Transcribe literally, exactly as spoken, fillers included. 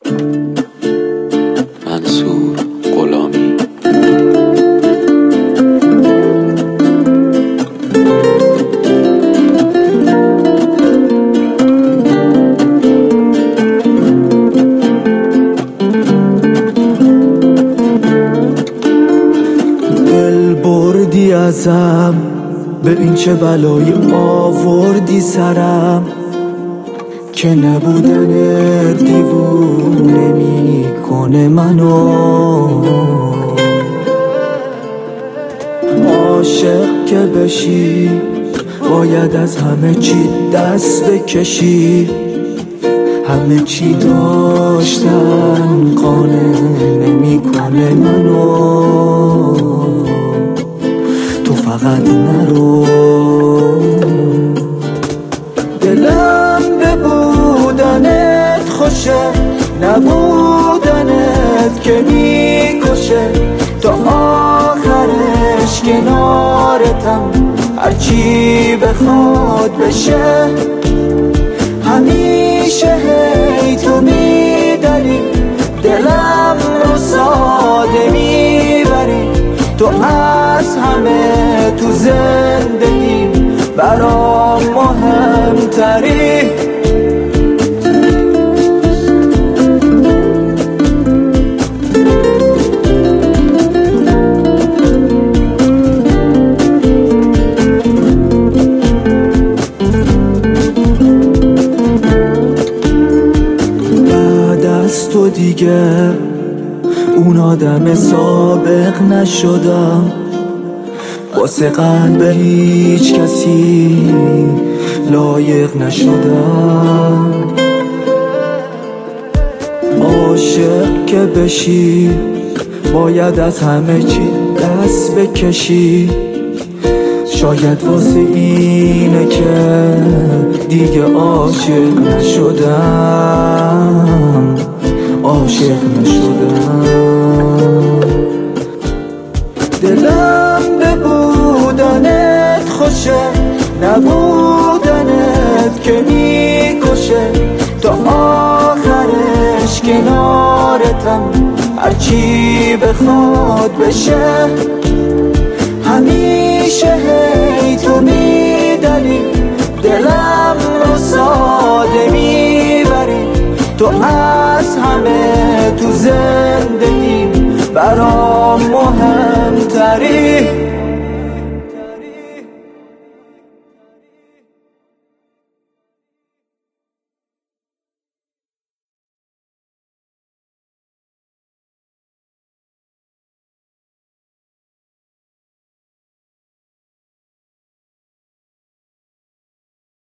منصور غلامی. دل بردی ازم، ببین چه بلایی آوردی سرم، که نبودن دیوونه میکنه منو. عاشق که بشی باید از همه چی دست بکشی، همه چی داشتن قانع نمیکنه منو. تو فقط نرو، دلم به بودنت خوشه، نبودنت که میکشه. تا آخرش کنارتم، هرچی بخواد بشه. همیشه هی تو میدنی، دلم رو ساده میبری. تو از همه تو زندگیم برام مهمتری. بعد از تو دیگه اون آدم سابق نشدم، واسه قلب هیچ کسی لایق نشدم. عاشق که بشی باید از همه چی دست بکشی. شاید واسه اینه که دیگه عاشق نشدم، عاشق نشدم. دلم به بودنت خوشه، نبودنت که میکشه. تا آخرش کنارتم، هرچی بخواد بشه. همیشه هی تو میدنی، دلم رو ساده میبری. تو از همه تو زندگیم برام مهمتری.